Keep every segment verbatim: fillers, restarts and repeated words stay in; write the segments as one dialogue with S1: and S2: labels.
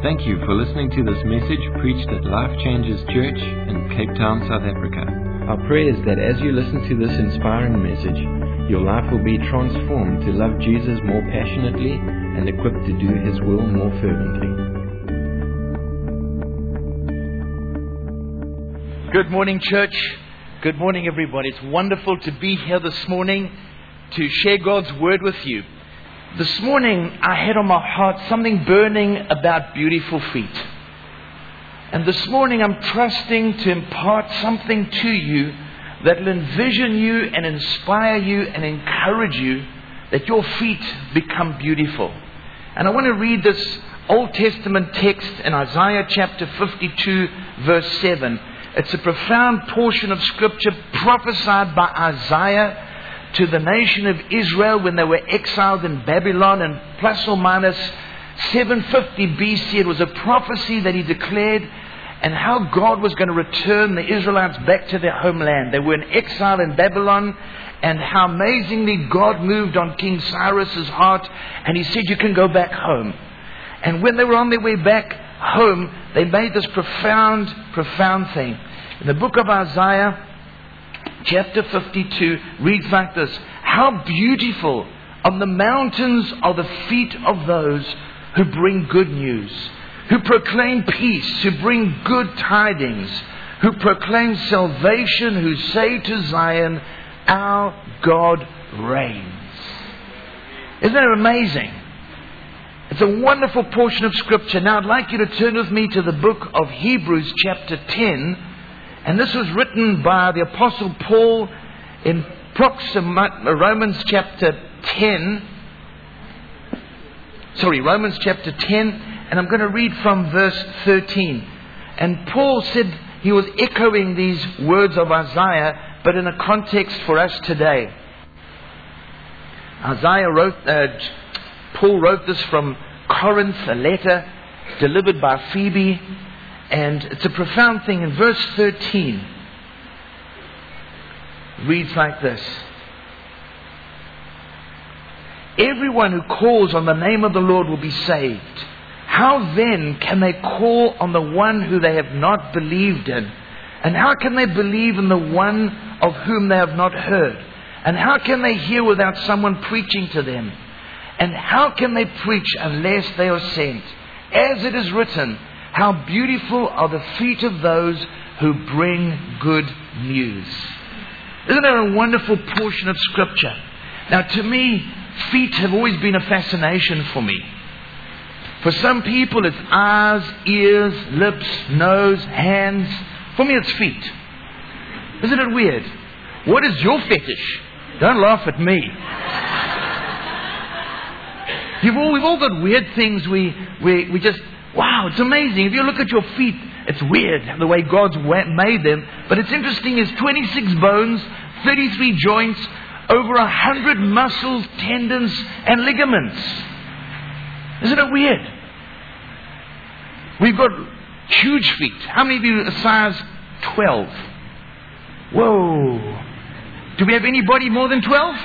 S1: Thank you for listening to this message preached at Life Changes Church in Cape Town, South Africa. Our prayer is that as you listen to this inspiring message, your life will be transformed to love Jesus more passionately and equipped to do His will more fervently.
S2: Good morning, church. Good morning, everybody. It's wonderful to be here this morning to share God's Word with you. This morning, I had on my heart something burning about beautiful feet. And this morning, I'm trusting to impart something to you that will envision you and inspire you and encourage you that your feet become beautiful. And I want to read this Old Testament text in Isaiah chapter fifty-two, verse seven. It's a profound portion of Scripture prophesied by Isaiah to the nation of Israel when they were exiled in Babylon, and plus or minus seven fifty B C. It was a prophecy that he declared, and how God was going to return the Israelites back to their homeland. They were in exile in Babylon, and how amazingly God moved on King Cyrus's heart, and he said, you can go back home. And when they were on their way back home, they made this profound, profound thing. In the book of Isaiah, chapter fifty-two, reads like this: how beautiful on the mountains are the feet of those who bring good news, who proclaim peace, who bring good tidings, who proclaim salvation, who say to Zion, our God reigns. Isn't it amazing? It's a wonderful portion of Scripture. Now I'd like you to turn with me to the book of Hebrews chapter ten. And this was written by the Apostle Paul in Romans chapter ten. Sorry, Romans chapter ten. And I'm going to read from verse thirteen. And Paul said he was echoing these words of Isaiah, but in a context for us today. Isaiah wrote, uh, Paul wrote this from Corinth, a letter delivered by Phoebe. And it's a profound thing. In verse thirteen, reads like this: everyone who calls on the name of the Lord will be saved. How then can they call on the one who they have not believed in? And how can they believe in the one of whom they have not heard? And how can they hear without someone preaching to them? And how can they preach unless they are sent? As it is written, how beautiful are the feet of those who bring good news. Isn't that a wonderful portion of Scripture? Now, to me, feet have always been a fascination for me. For some people, it's eyes, ears, lips, nose, hands. For me, it's feet. Isn't it weird? What is your fetish? Don't laugh at me. You've all, we've all got weird things we, we, we just... Wow, it's amazing. If you look at your feet, it's weird the way God's made them. But it's interesting, there's twenty-six bones, thirty-three joints, over one hundred muscles, tendons, and ligaments. Isn't it weird? We've got huge feet. How many of you are size twelve? Whoa. Do we have anybody more than twelve?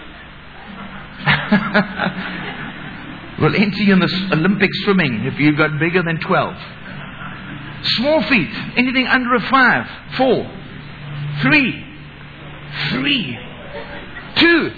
S2: We'll enter you in the Olympic swimming if you've got bigger than twelve. Small feet, anything under a five, four, three, three, two,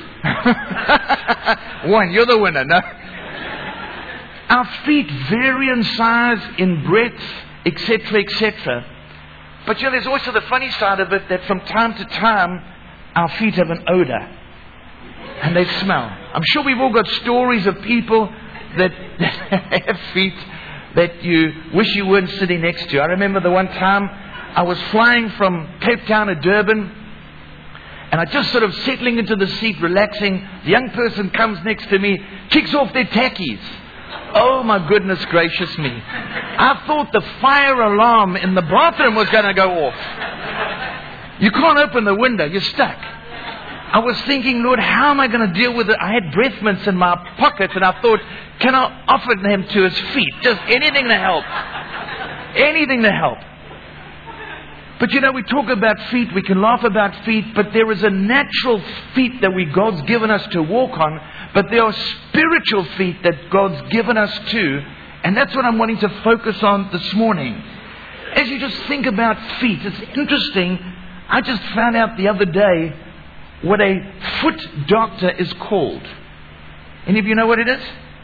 S2: one. You're the winner, no? Our feet vary in size, in breadth, et cetera, et cetera. But you know, there's also the funny side of it that from time to time, our feet have an odor. And they smell. I'm sure we've all got stories of people that have feet that you wish you weren't sitting next to. I remember the one time I was flying from Cape Town to Durban, and I just sort of settling into the seat, relaxing. The young person comes next to me, kicks off their tackies. Oh my goodness gracious me. I thought the fire alarm in the bathroom was going to go off. You can't open the window, you're stuck. I was thinking, Lord, how am I going to deal with it? I had breath mints in my pocket, and I thought, can I offer them to his feet? Just anything to help. Anything to help. But you know, we talk about feet, we can laugh about feet, but there is a natural feet that we God's given us to walk on, but there are spiritual feet that God's given us to, And that's what I'm wanting to focus on this morning. As you just think about feet, it's interesting. I just found out the other day what a foot doctor is called. Any of you know what it is?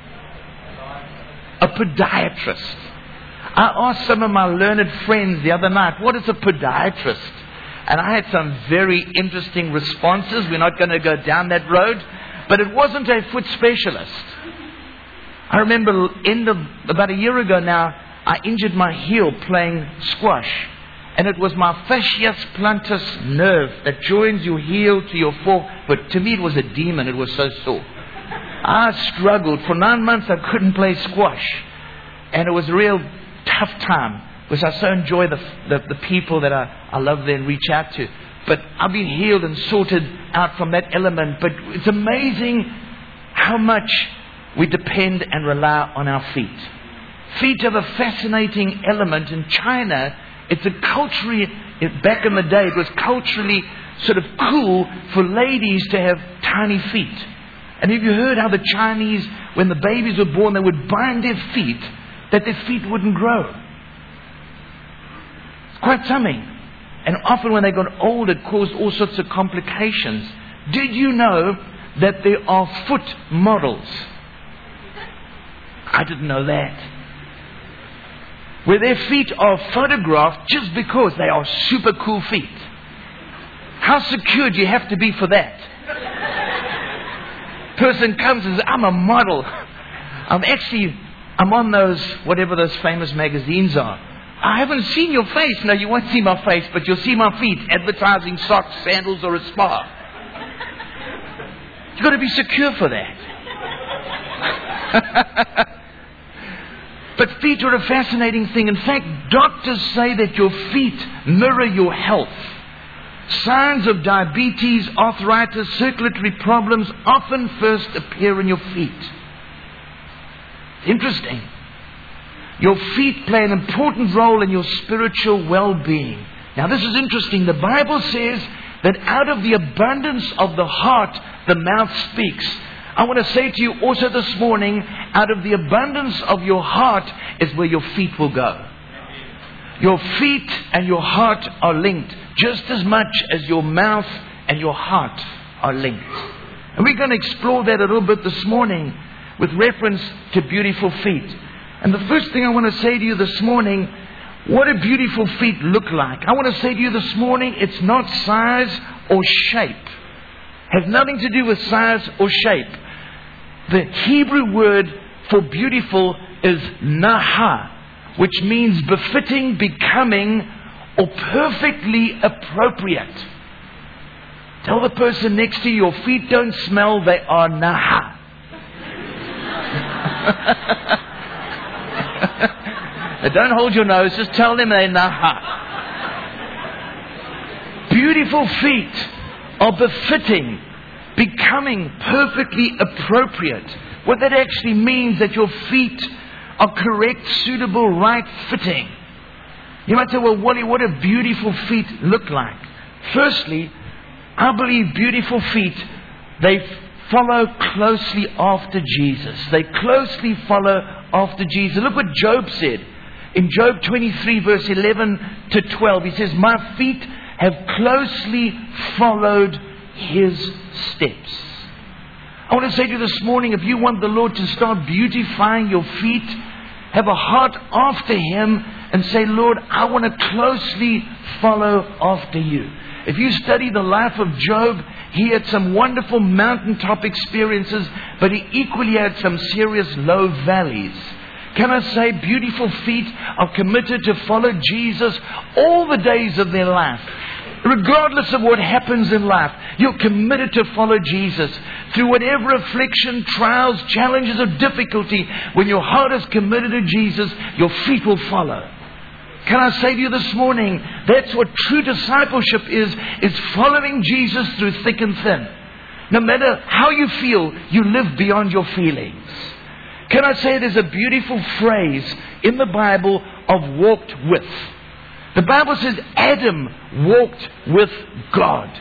S2: A podiatrist. I asked some of my learned friends the other night, what is a podiatrist? And I had some very interesting responses. We're not going to go down that road. But it wasn't a foot specialist. I remember end of, about a year ago now, I injured my heel playing squash. And it was my fascius plantar nerve that joins your heel to your forefoot. To me it was a demon. It was so sore. I struggled. For nine months I couldn't play squash. And it was a real tough time. Because I so enjoy the, the, the people that I, I love there and reach out to. But I've been healed and sorted out from that element. But it's amazing how much we depend and rely on our feet. Feet have a fascinating element. In China, it's a culturally, back in the day, it was culturally sort of cool for ladies to have tiny feet. And have you heard how the Chinese, when the babies were born, they would bind their feet that their feet wouldn't grow? It's quite something. And often when they got old, it caused all sorts of complications. Did you know that there are foot models? I didn't know that. Where their feet are photographed just because they are super cool feet. How secure do you have to be for that? Person comes and says, I'm a model. I'm actually, I'm on those, whatever those famous magazines are. I haven't seen your face. No, you won't see my face, but you'll see my feet advertising socks, sandals, or a spa. You've got to be secure for that. But feet are a fascinating thing. In fact, doctors say that your feet mirror your health. Signs of diabetes, arthritis, circulatory problems often first appear in your feet. Interesting. Your feet play an important role in your spiritual well-being. Now this is interesting. The Bible says that out of the abundance of the heart, the mouth speaks. I want to say to you also this morning, out of the abundance of your heart is where your feet will go. Your feet and your heart are linked just as much as your mouth and your heart are linked. And we're going to explore that a little bit this morning with reference to beautiful feet. And the first thing I want to say to you this morning, what do beautiful feet look like? I want to say to you this morning, it's not size or shape. It has nothing to do with size or shape. The Hebrew word for beautiful is naha, which means befitting, becoming, or perfectly appropriate. Tell the person next to you, your feet don't smell, they are naha. Don't hold your nose, just tell them they're naha. Beautiful feet are befitting, becoming, perfectly appropriate. What that actually means that your feet are correct, suitable, right, fitting. You might say, well, Wally, what do beautiful feet look like? Firstly, I believe beautiful feet, they follow closely after Jesus. They closely follow after Jesus. Look what Job said. In Job twenty-three, verse eleven to twelve, he says, my feet have closely followed His steps. I want to say to you this morning, if you want the Lord to start beautifying your feet, have a heart after Him and say, Lord, I want to closely follow after you. If you study the life of Job, he had some wonderful mountaintop experiences, but he equally had some serious low valleys. Can I say beautiful feet are committed to follow Jesus all the days of their life. Regardless of what happens in life, you're committed to follow Jesus. Through whatever affliction, trials, challenges or difficulty, when your heart is committed to Jesus, your feet will follow. Can I say to you this morning, that's what true discipleship is, is following Jesus through thick and thin. No matter how you feel, you live beyond your feelings. Can I say there's a beautiful phrase in the Bible of walked with. The Bible says Adam walked with God.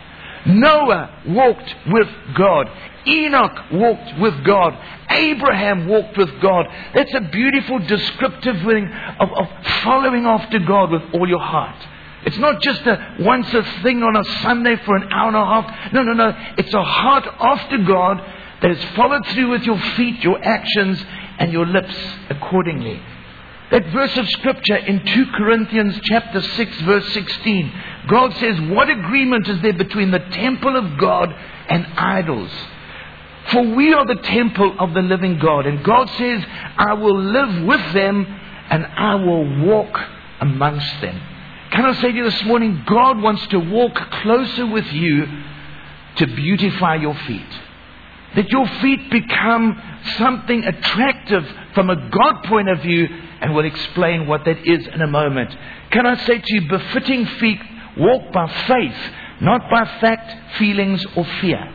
S2: Noah walked with God. Enoch walked with God. Abraham walked with God. That's a beautiful descriptive thing of, of following after God with all your heart. It's not just a once a thing on a Sunday for an hour and a half. No, no, no. It's a heart after God that is followed through with your feet, your actions, and your lips accordingly. That verse of Scripture in two Corinthians chapter six verse sixteen. God says, what agreement is there between the temple of God and idols? For we are the temple of the living God. And God says, I will live with them and I will walk amongst them. Can I say to you this morning, God wants to walk closer with you to beautify your feet. That your feet become something attractive from a God point of view, and we'll explain what that is in a moment. Can I say to you, befitting feet walk by faith, not by fact, feelings, or fear.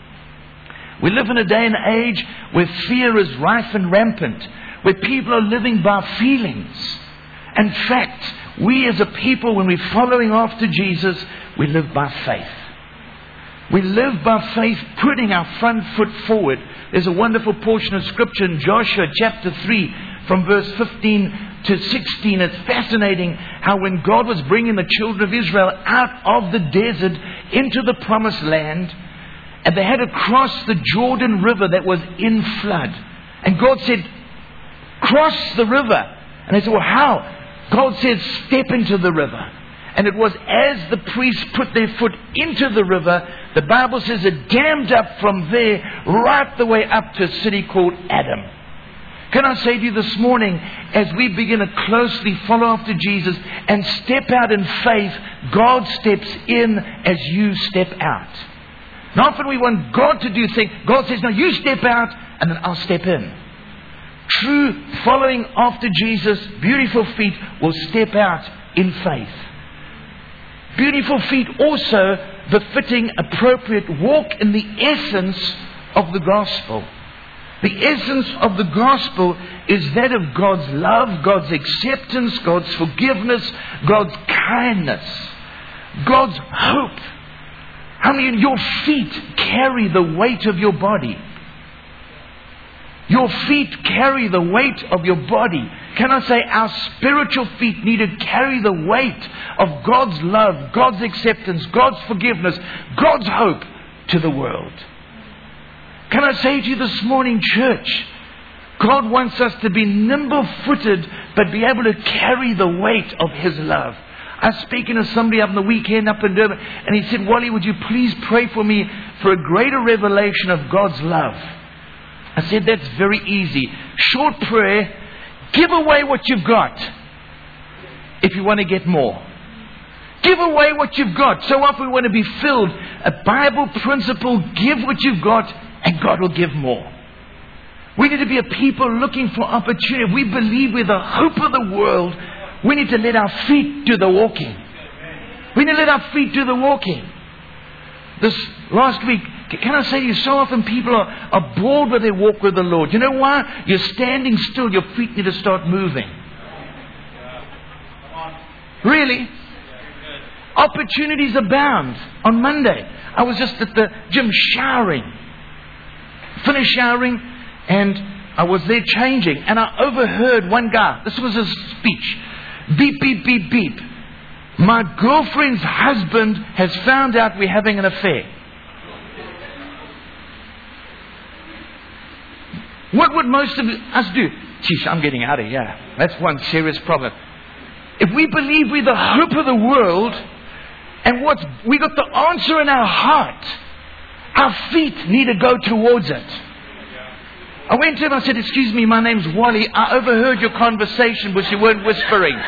S2: We live in a day and age where fear is rife and rampant, where people are living by feelings. In fact, we as a people, when we're following after Jesus, we live by faith. We live by faith, putting our front foot forward. There's a wonderful portion of Scripture in Joshua chapter three, from verse fifteen to sixteen. It's fascinating how when God was bringing the children of Israel out of the desert into the promised land, and they had to cross the Jordan River that was in flood. And God said, cross the river. And they said, well, how? God said, step into the river. And it was as the priests put their foot into the river, the Bible says it dammed up from there right the way up to a city called Adam. Can I say to you this morning, as we begin to closely follow after Jesus and step out in faith, God steps in as you step out. And often we want God to do things. God says, no, you step out and then I'll step in. True following after Jesus, beautiful feet will step out in faith. Beautiful feet also befitting appropriate walk in the essence of the gospel. The essence of the gospel is that of God's love, God's acceptance, God's forgiveness, God's kindness, God's hope. I mean, your feet carry the weight of your body. Your feet carry the weight of your body. Can I say our spiritual feet need to carry the weight of God's love, God's acceptance, God's forgiveness, God's hope to the world. Can I say to you this morning, church, God wants us to be nimble-footed but be able to carry the weight of His love. I was speaking to somebody up in the weekend up in Durban, and he said, Wally, would you please pray for me for a greater revelation of God's love? I said, that's very easy. Short prayer, give away what you've got if you want to get more. Give away what you've got. So often we want to be filled. A Bible principle, give what you've got and God will give more. We need to be a people looking for opportunity. We believe we're the hope of the world. We need to let our feet do the walking. We need to let our feet do the walking. This last week, can I say to you, so often people are, are bored with their walk with the Lord. You know why? You're standing still. Your feet need to start moving. Really? Opportunities abound. On Monday, I was just at the gym showering. Finished showering and I was there changing. And I overheard one guy. This was his speech. Beep, beep, beep, beep. My girlfriend's husband has found out we're having an affair. What would most of us do? Geez, I'm getting out of here. That's one serious problem. If we believe we're the hope of the world, and what's we got the answer in our heart, our feet need to go towards it. I went to him and I said, excuse me, my name's Wally. I overheard your conversation, but you weren't whispering.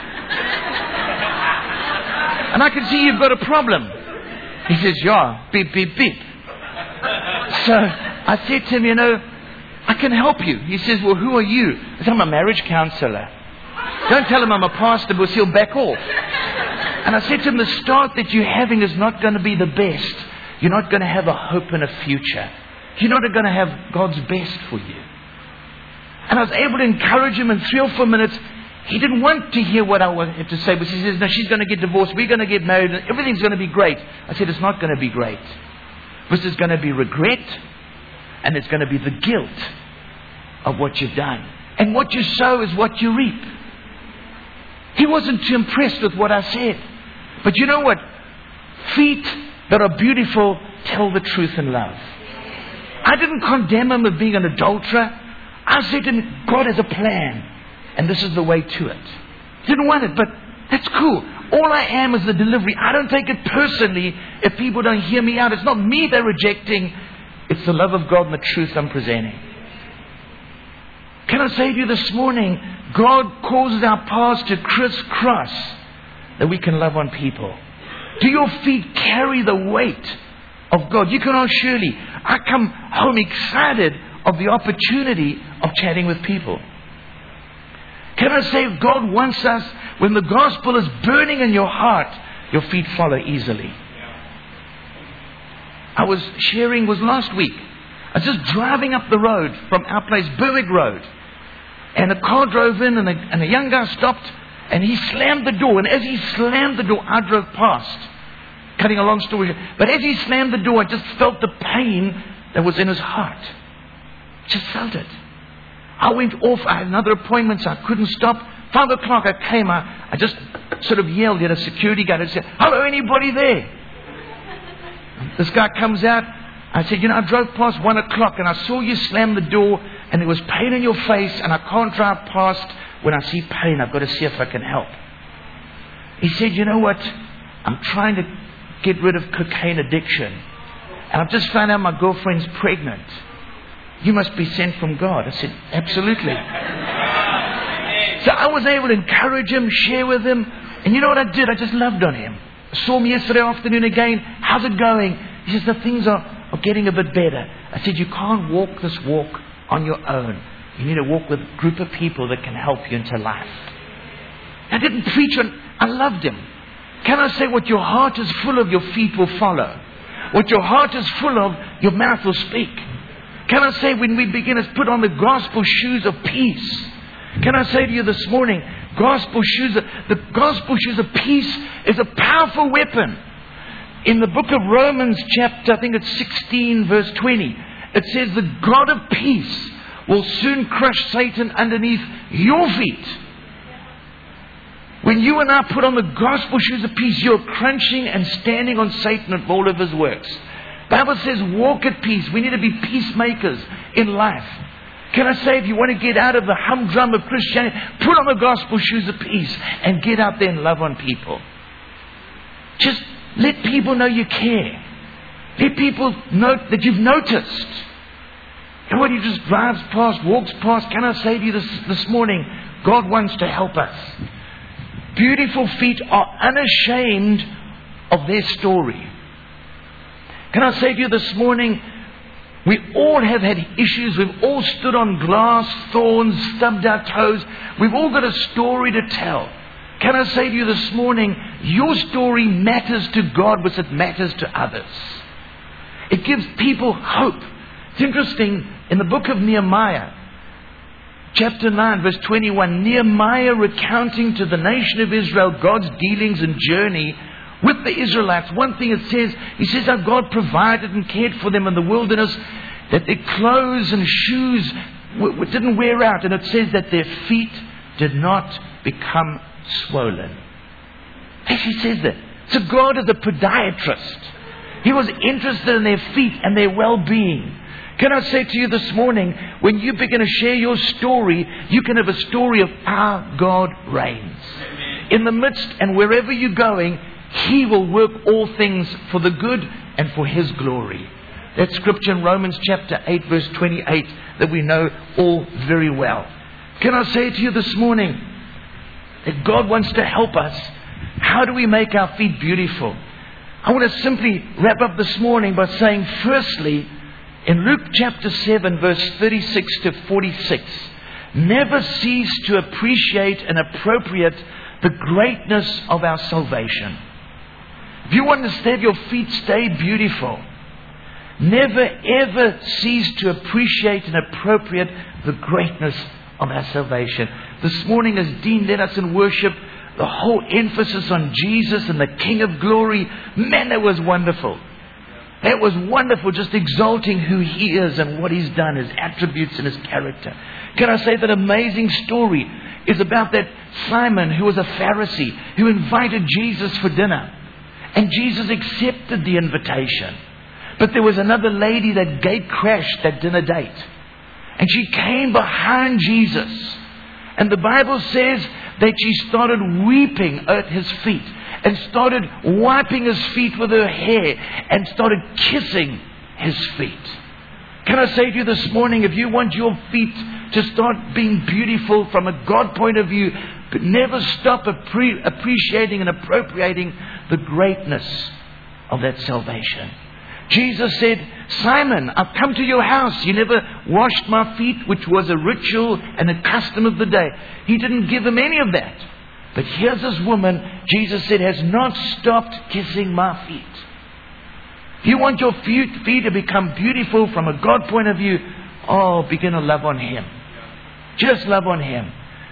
S2: And I can see you've got a problem. He says, yeah, beep, beep, beep. So I said to him, you know, I can help you. He says, well, who are you? I said, I'm a marriage counselor. Don't tell him I'm a pastor, because he'll back off. And I said to him, the start that you're having is not going to be the best. You're not going to have a hope and a future. You're not going to have God's best for you. And I was able to encourage him in three or four minutes. He didn't want to hear what I wanted to say, but he says, no, she's going to get divorced. We're going to get married and everything's going to be great. I said, it's not going to be great. Because there's going to be regret, and there's going to be the guilt of what you've done. And what you sow is what you reap. He wasn't too impressed with what I said. But you know what? Feet that are beautiful tell the truth in love. I didn't condemn him of being an adulterer. I said to him, God has a plan, and this is the way to it. Didn't want it, but that's cool. All I am is the delivery. I don't take it personally if people don't hear me out. It's not me they're rejecting. It's the love of God and the truth I'm presenting. Can I say to you this morning, God causes our paths to crisscross that we can love on people. Do your feet carry the weight of God? You can ask Shirley. I come home excited of the opportunity of chatting with people. Can I say God wants us, when the gospel is burning in your heart, your feet follow easily. I was sharing, was last week. I was just driving up the road from our place, Berwick Road. And a car drove in and a, and a young guy stopped and he slammed the door. And as he slammed the door, I drove past. Cutting a long story short. But as he slammed the door, I just felt the pain that was in his heart. Just felt it. I went off. I had another appointment, so I couldn't stop. Five o'clock I came. I, I just sort of yelled at a security guard and said, "Hello, anybody there?" This guy comes out. I said, "You know, I drove past one o'clock and I saw you slam the door and there was pain in your face and I can't drive past when I see pain. I've got to see if I can help." He said, "You know what? I'm trying to get rid of cocaine addiction. And I've just found out my girlfriend's pregnant. You must be sent from God." I said, "Absolutely." So I was able to encourage him, share with him. And you know what I did? I just loved on him. I saw him yesterday afternoon again. "How's it going?" He says, "The things are, are getting a bit better." I said, "You can't walk this walk on your own. You need to walk with a group of people that can help you into life." I didn't preach on, I loved him. Can I say, what your heart is full of, your feet will follow. What your heart is full of, your mouth will speak. Can I say, when we begin to put on the gospel shoes of peace, can I say to you this morning, gospel shoes, the gospel shoes of peace is a powerful weapon. In the book of Romans chapter, I think it's sixteen verse twenty, it says the God of peace will soon crush Satan underneath your feet. When you and I put on the gospel shoes of peace, you're crunching and standing on Satan and all of his works. The Bible says walk at peace. We need to be peacemakers in life. Can I say, if you want to get out of the humdrum of Christianity, put on the gospel shoes of peace and get out there and love on people. Just let people know you care. Let people know that you've noticed. Nobody just drives past, walks past. Can I say to you this, this morning, God wants to help us. Beautiful feet are unashamed of their story. Can I say to you this morning, we all have had issues. We've all stood on glass, thorns, stubbed our toes. We've all got a story to tell. Can I say to you this morning, your story matters to God because it matters to others. It gives people hope. It's interesting, in the book of Nehemiah, chapter nine, verse twenty-one, Nehemiah recounting to the nation of Israel God's dealings and journey with the Israelites. One thing it says, he says how God provided and cared for them in the wilderness, that their clothes and shoes w- w- didn't wear out. And it says that their feet did not become swollen. Actually says that. So God is a podiatrist. He was interested in their feet and their well-being. Can I say to you this morning, when you begin to share your story, you can have a story of our God reigns. In the midst and wherever you're going, He will work all things for the good and for His glory. That's scripture in Romans chapter eight, verse twenty-eight, that we know all very well. Can I say to you this morning that God wants to help us? How do we make our feet beautiful? I want to simply wrap up this morning by saying, firstly, in Luke chapter seven, verse thirty-six to forty-six, never cease to appreciate and appropriate the greatness of our salvation. If you want to have your feet stay beautiful, never ever cease to appreciate and appropriate the greatness of our salvation. This morning, as Dean led us in worship, the whole emphasis on Jesus and the King of Glory, man, that was wonderful. That was wonderful, just exalting who He is and what He's done, His attributes and His character. Can I say that amazing story is about that Simon who was a Pharisee who invited Jesus for dinner. And Jesus accepted the invitation. But there was another lady that gate crashed that dinner date. And she came behind Jesus. And the Bible says that she started weeping at His feet and started wiping His feet with her hair and started kissing His feet. Can I say to you this morning, if you want your feet to start being beautiful from a God point of view, but never stop appre- appreciating and appropriating the greatness of that salvation. Jesus said, Simon, I've come to your house. You never washed my feet, which was a ritual and a custom of the day. He didn't give him any of that. But here's this woman, Jesus said, has not stopped kissing my feet. If you want your feet, feet to become beautiful from a God point of view, oh, begin to love on Him. Just love on Him.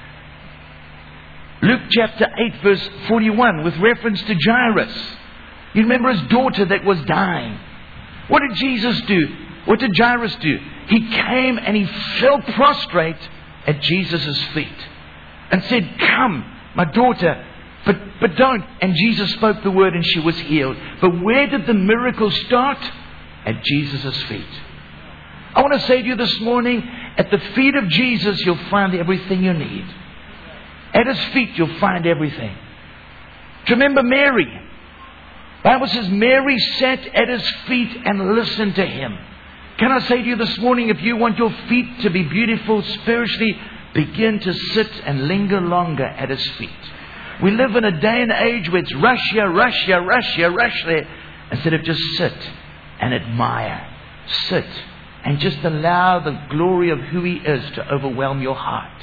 S2: Luke chapter eight verse forty-one with reference to Jairus. You remember his daughter that was dying. What did Jesus do? What did Jairus do? He came and he fell prostrate at Jesus' feet and said, come, my daughter, but, but don't. And Jesus spoke the word and she was healed. But where did the miracle start? At Jesus' feet. I want to say to you this morning, at the feet of Jesus, you'll find everything you need. At His feet, you'll find everything. Do you remember Mary? The Bible says Mary sat at His feet and listened to Him. Can I say to you this morning, if you want your feet to be beautiful spiritually, begin to sit and linger longer at His feet. We live in a day and age where it's rush here, rush here, rush here, rush there, instead of just sit and admire. Sit and just allow the glory of who He is to overwhelm your heart.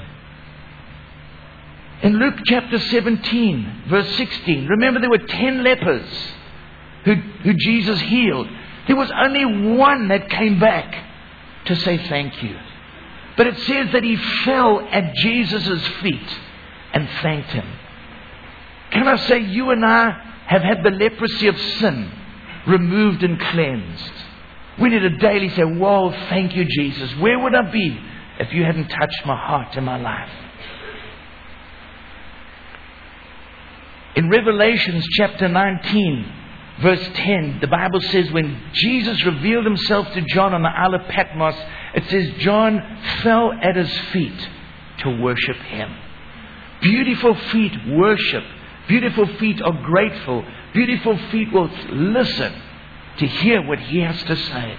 S2: In Luke chapter seventeen, verse sixteen, remember there were ten lepers who, who Jesus healed. There was only one that came back to say thank you. But it says that he fell at Jesus' feet and thanked Him. Can I say, you and I have had the leprosy of sin removed and cleansed. We need to daily say, whoa, thank you, Jesus. Where would I be if you hadn't touched my heart and my life? In Revelations chapter nineteen, verse ten, the Bible says when Jesus revealed Himself to John on the Isle of Patmos, it says John fell at His feet to worship Him. Beautiful feet worship. Beautiful feet are grateful. Beautiful feet will listen to hear what He has to say.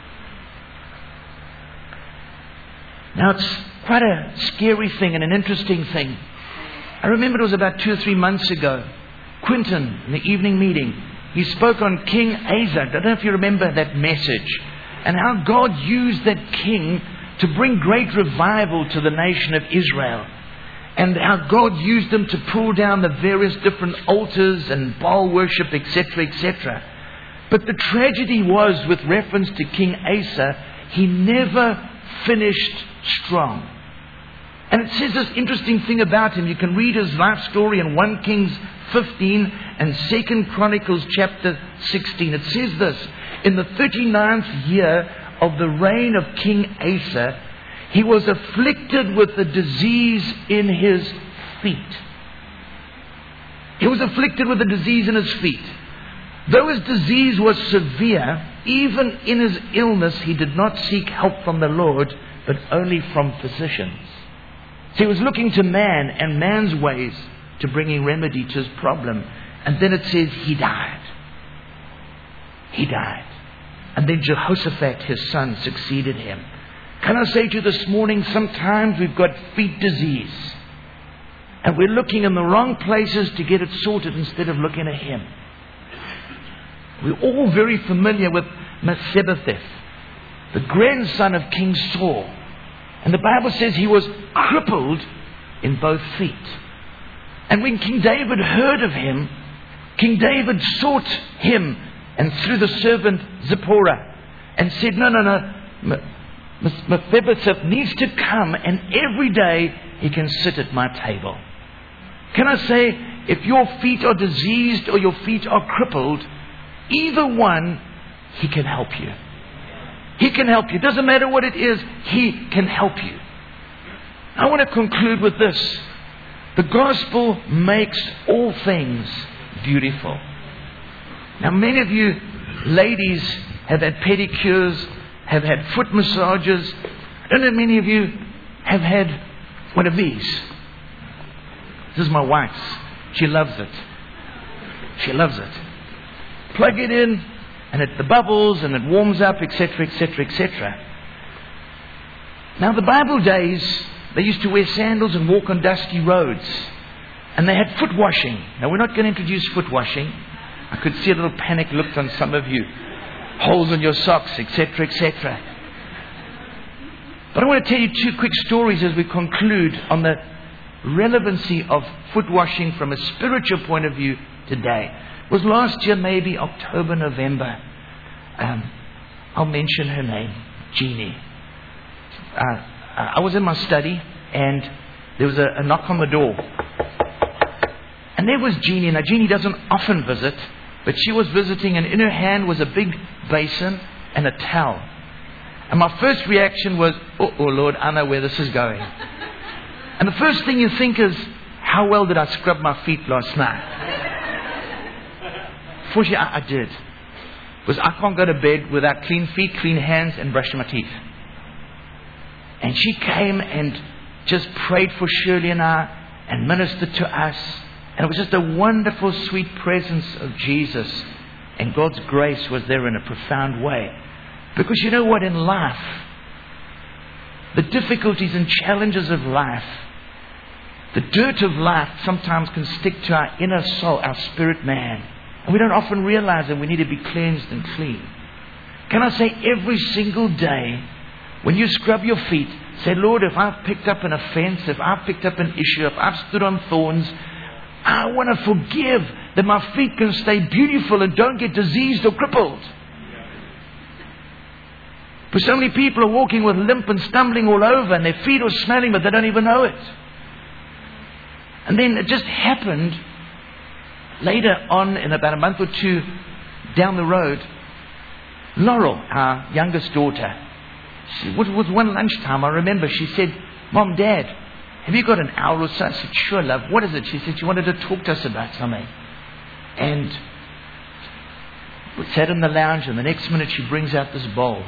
S2: Now it's quite a scary thing and an interesting thing. I remember it was about two or three months ago. Quinton, in the evening meeting, he spoke on King Asa. I don't know if you remember that message. And how God used that king to bring great revival to the nation of Israel. And how God used them to pull down the various different altars and Baal worship, et cetera, et cetera. But the tragedy was, with reference to King Asa, he never finished strong. And it says this interesting thing about him. You can read his life story in First Kings fifteen and Second Chronicles chapter sixteen. It says this: in the thirty-ninth year of the reign of King Asa, he was afflicted with a disease in his feet. He was afflicted with a disease in his feet. Though his disease was severe, even in his illness he did not seek help from the Lord, but only from physicians. So he was looking to man and man's ways to bring a remedy to his problem. And then it says he died. He died. And then Jehoshaphat, his son, succeeded him. Can I say to you this morning, sometimes we've got feet disease. And we're looking in the wrong places to get it sorted instead of looking at Him. We're all very familiar with Mephibosheth, the grandson of King Saul. And the Bible says he was crippled in both feet. And when King David heard of him, King David sought him and through the servant Zipporah and said, no, no, no, Mephibosheth needs to come and every day he can sit at my table. Can I say, if your feet are diseased or your feet are crippled, either one He can help you. He can help you. Doesn't matter what it is, He can help you. I want to conclude with this. The gospel makes all things beautiful. Now, many of you ladies have had pedicures, have had foot massages. I don't know, many of you have had one of these. This is my wife's. She loves it. She loves it. Plug it in, and it the bubbles, and it warms up, et cetera, et cetera, et cetera. Now, the Bible days, they used to wear sandals and walk on dusty roads. And they had foot washing. Now, we're not going to introduce foot washing. I could see a little panic looked on some of you. Holes in your socks, et cetera, et cetera. But I want to tell you two quick stories as we conclude on the relevancy of foot washing from a spiritual point of view today. It was last year, maybe October, November. Um, I'll mention her name, Jeannie. Uh, I was in my study, and there was a, a knock on the door. And there was Jeannie. Now, Jeannie doesn't often visit, but she was visiting, and in her hand was a big basin and a towel. And my first reaction was, oh, oh Lord, I know where this is going. And the first thing you think is, how well did I scrub my feet last night? Fortunately, I, I did. Because I can't go to bed without clean feet, clean hands, and brushing my teeth. And she came and just prayed for Shirley and I and ministered to us. And it was just a wonderful, sweet presence of Jesus. And God's grace was there in a profound way. Because you know what? In life, the difficulties and challenges of life, the dirt of life sometimes can stick to our inner soul, our spirit man. And we don't often realize that we need to be cleansed and clean. Can I say every single day, when you scrub your feet, say, Lord, if I've picked up an offense, if I've picked up an issue, if I've stood on thorns, I want to forgive that my feet can stay beautiful and don't get diseased or crippled. But so many people are walking with limp and stumbling all over, and their feet are smelling, but they don't even know it. And then it just happened later on, in about a month or two down the road, Laurel, our youngest daughter, she, it was one lunchtime, I remember, she said, Mom, Dad, have you got an hour or so? I said, sure, love. What is it? She said she wanted to talk to us about something. And we sat in the lounge, and the next minute she brings out this bowl.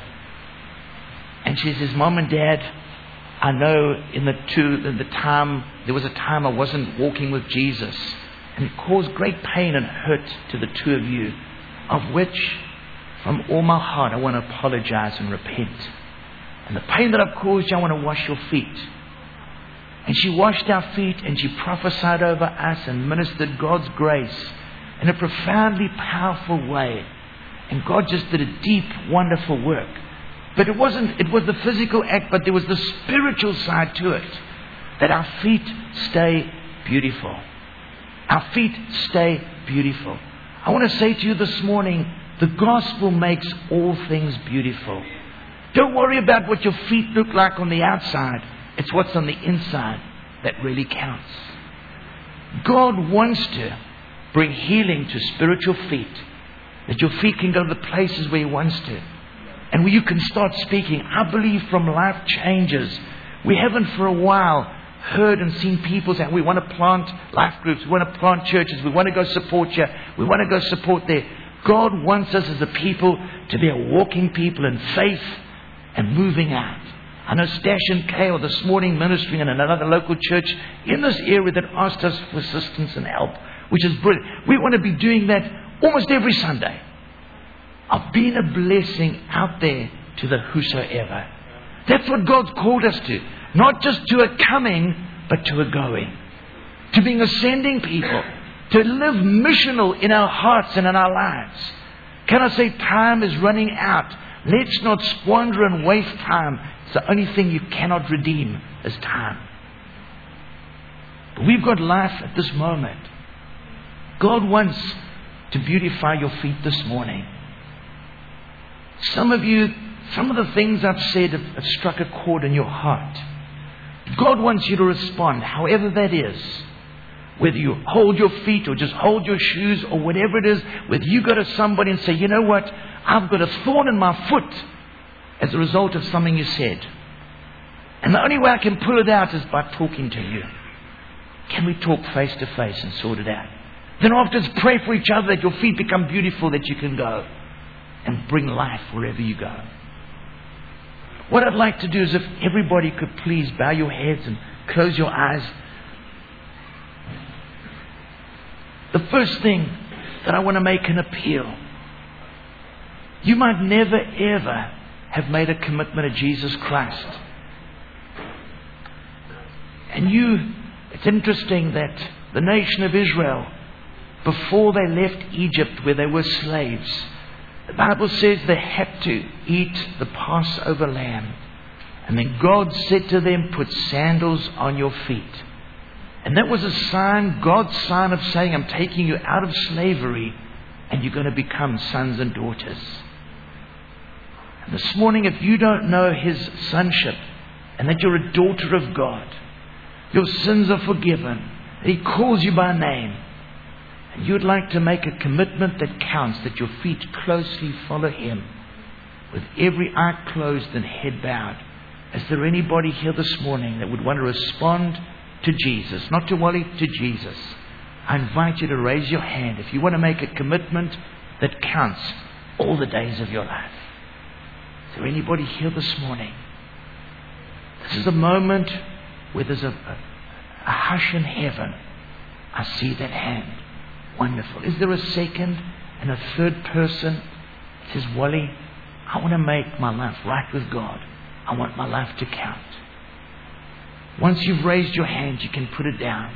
S2: And she says, Mom and Dad, I know in the two, in the time, there was a time I wasn't walking with Jesus. And it caused great pain and hurt to the two of you, of which, from all my heart, I want to apologize and repent. And the pain that I've caused you, I want to wash your feet. And she washed our feet, and she prophesied over us and ministered God's grace in a profoundly powerful way. And God just did a deep, wonderful work. But it wasn't, it was the physical act, but there was the spiritual side to it. That our feet stay beautiful. Our feet stay beautiful. I want to say to you this morning, the gospel makes all things beautiful. Don't worry about what your feet look like on the outside. It's what's on the inside that really counts. God wants to bring healing to spiritual feet. That your feet can go to the places where He wants to. And where you can start speaking. I believe from life changes. We haven't for a while heard and seen people say, we want to plant life groups, we want to plant churches, we want to go support you, we want to go support there. God wants us as a people to be a walking people in faith and moving out. I know Stash and Kay are this morning ministering in another local church in this area that asked us for assistance and help, which is brilliant. We want to be doing that almost every Sunday. Of being a blessing out there to the whosoever. That's what God's called us to. Not just to a coming, but to a going. To being ascending people. To live missional in our hearts and in our lives. Can I say time is running out? Let's not squander and waste time. It's the only thing you cannot redeem is time. But we've got life at this moment. God wants to beautify your feet this morning. Some of you, some of the things I've said have, have struck a chord in your heart. God wants you to respond, however that is. Whether you hold your feet or just hold your shoes or whatever it is, whether you go to somebody and say, you know what, I've got a thorn in my foot as a result of something you said. And the only way I can pull it out is by talking to you. Can we talk face to face and sort it out? Then afterwards pray for each other that your feet become beautiful, that you can go and bring life wherever you go. What I'd like to do is if everybody could please bow your heads and close your eyes. The first thing that I want to make an appeal. You might never ever have made a commitment to Jesus Christ. And you, it's interesting that the nation of Israel, before they left Egypt where they were slaves, the Bible says they had to eat the Passover lamb. And then God said to them, put sandals on your feet. And that was a sign, God's sign of saying, I'm taking you out of slavery and you're going to become sons and daughters. And this morning, if you don't know His sonship and that you're a daughter of God, your sins are forgiven, and He calls you by name, and you'd like to make a commitment that counts, that your feet closely follow Him, with every eye closed and head bowed. Is there anybody here this morning that would want to respond to Jesus, not to Wally, to Jesus? I invite you to raise your hand if you want to make a commitment that counts all the days of your life. Is there anybody here this morning? This is a moment where there's a, a, a hush in heaven. I see that hand. Wonderful. Is there a second and a third person that says, Wally, I want to make my life right with God. I want my life to count. Once you've raised your hand, you can put it down.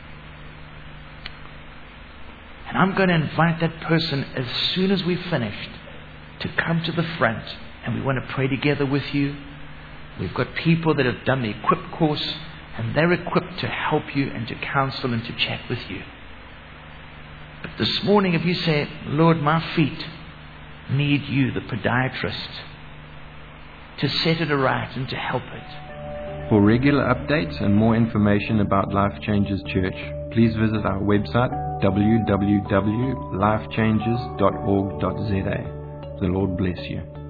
S2: And I'm going to invite that person as soon as we've finished to come to the front, and we want to pray together with you. We've got people that have done the Equip course, and they're equipped to help you and to counsel and to chat with you. But this morning, if you say, Lord, my feet need you, the podiatrist, to set it aright and to help it.
S1: For regular updates and more information about Life Changes Church, please visit our website w w w dot life changes dot org dot z a. The Lord bless you.